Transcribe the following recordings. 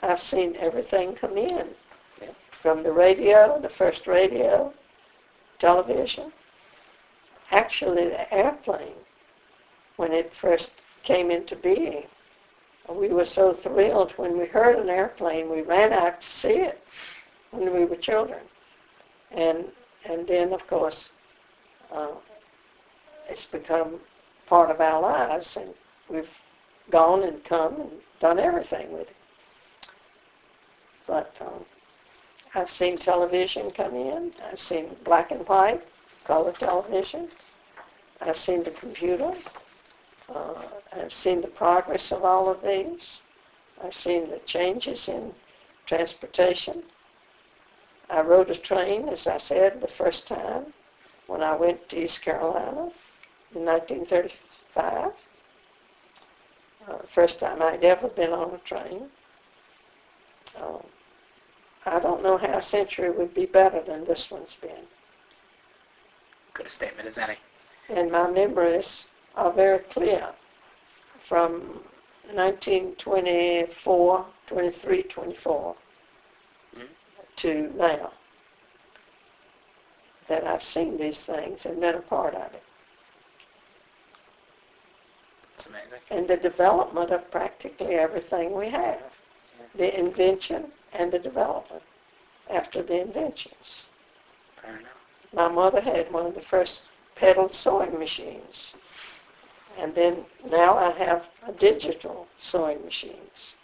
I've seen everything come in. Yeah. From the radio, the first radio, television. Actually, the airplane, when it first came into being, we were so thrilled when we heard an airplane. We ran out to see it when we were children. And then, of course, it's become part of our lives, and we've gone and come and done everything with it. But I've seen television come in. I've seen black and white, color television. I've seen the computer. I've seen the progress of all of these. I've seen the changes in transportation. I rode a train, as I said, the first time when I went to East Carolina in 1935. First time I'd ever been on a train. I don't know how a century would be better than this one's been. Good a statement as any. And my memories are very clear from 1924, 23, 24 to now, that I've seen these things and been a part of it. It's amazing. And the development of practically everything we have. Yeah. The invention and the development after the inventions. Fair enough. My mother had one of the first pedal sewing machines. And then now I have a digital sewing machines.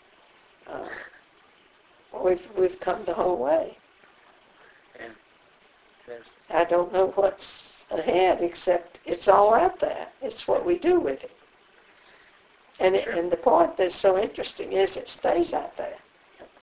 We've come the whole way. Yeah. There's, I don't know what's ahead except it's all out there. It's what we do with it. And the point that's so interesting is it stays out there.